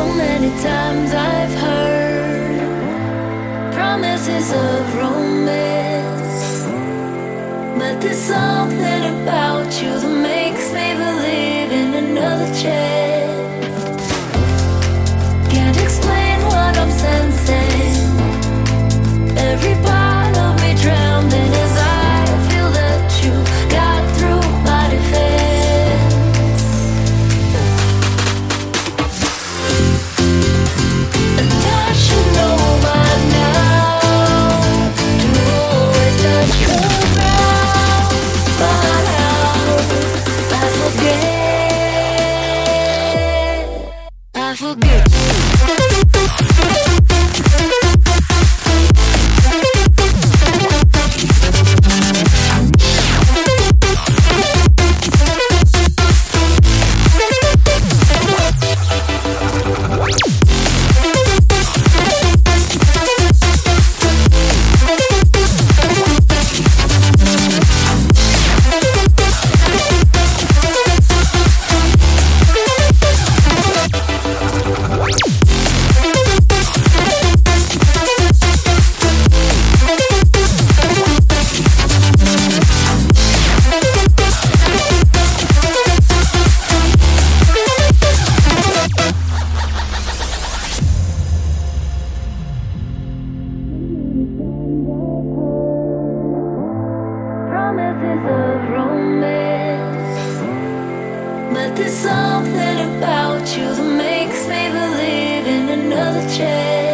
many times I've heard promises of romance, but there's something about you that makes me believe in another chance. Can't explain what I'm sensing. Every part of me drowning as I feel that you got through my defense. And I should know by now to always touch the ground. But how I forget. Promises of romance, but there's something about you that makes me believe in another chance.